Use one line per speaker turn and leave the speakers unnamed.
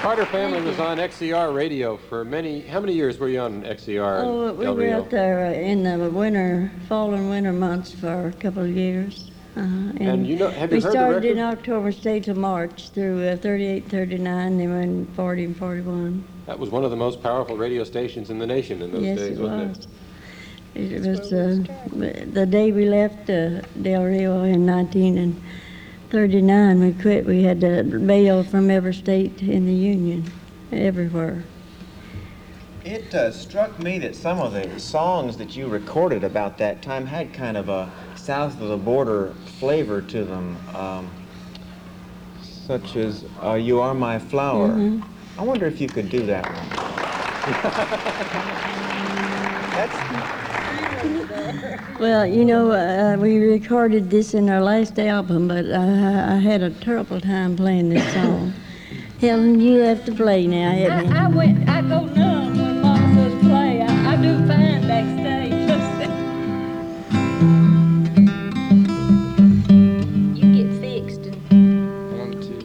Carter family was on XCR radio for how many years were you on XCR?
Oh, we were out there in the fall and winter months for a couple of years.
And have you heard
we
the
started
record?
in October, stayed till March through 38, 39, then went 40 and 41.
That was one of the most powerful radio stations in the nation in those days, wasn't it?
It was the day we left Del Rio in 1939. We quit. We had to bail from every state in the Union, everywhere.
It struck me that some of the songs that you recorded about that time had kind of a south of the border flavor to them, such as "You Are My Flower."
Mm-hmm.
I wonder if you could do that one.
Well, we recorded this in our last album, but I had a terrible time playing this song. Helen, you have to play now.
I go